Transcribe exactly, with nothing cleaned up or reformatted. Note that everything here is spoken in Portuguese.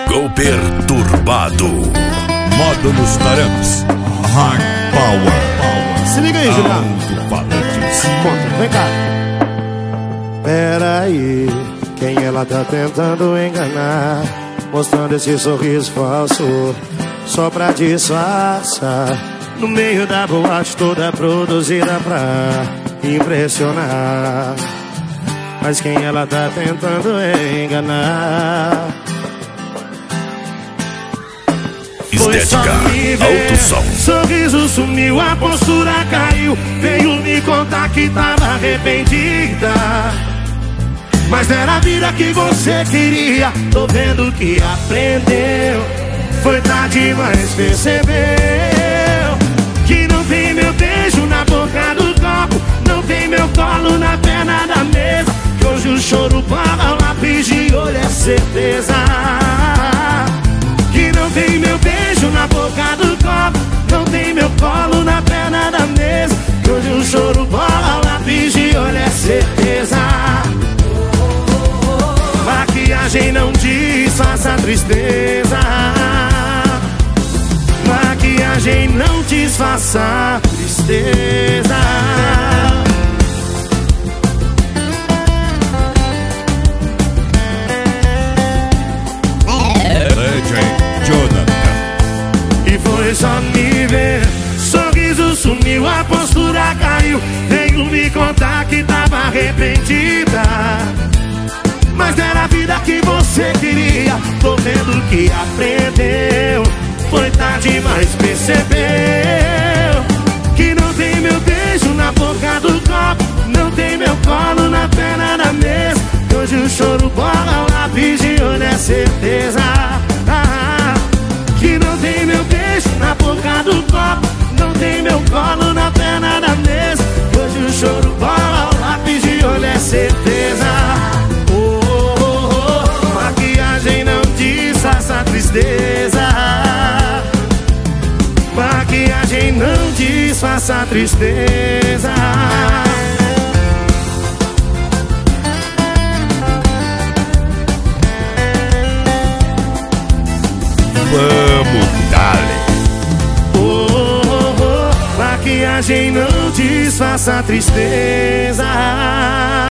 Chegou perturbado. Módulos Taramps. Hard Power. Power. Se liga aí, Juliano. Alto-falantes. Conta, vem cá. Pera aí, quem ela tá tentando enganar, mostrando esse sorriso falso só pra disfarçar, no meio da boate toda produzida pra impressionar. Mas quem ela tá tentando enganar? Estética, alto som. Sorriso sumiu, a postura caiu, veio me contar que tava arrependida. Mas era a vida que você queria, tô vendo que aprendeu. Foi tarde, mas percebeu que não tem meu beijo na boca do copo, não tem meu colo na perna da mesa, que hoje o choro para o lápis de olho é certeza. Que não tem meu beijo na boca do copo, não tem meu colo na perna da mesa, que hoje o choro para o lápis de olho é certeza. Maquiagem não disfarça a tristeza, maquiagem não disfarça a tristeza. E foi só me ver, sorriso sumiu, a postura caiu, veio me contar que tava arrependida. Mas era a vida que você queria, tô vendo que aprendeu. Foi tarde, mas percebeu que não tem meu beijo na boca do copo, não tem meu colo na perna da mesa, que hoje o choro bola o lápis de olho é certeza. Ah, que não tem meu beijo na boca do copo, não tem meu colo na perna da mesa, que hoje o choro bola o lápis de olho é certeza. Oh, oh, oh, maquiagem não disfarça a tristeza, maquiagem não disfarça a tristeza. Vamos, dale. Oh, oh, oh, maquiagem não disfarça a tristeza.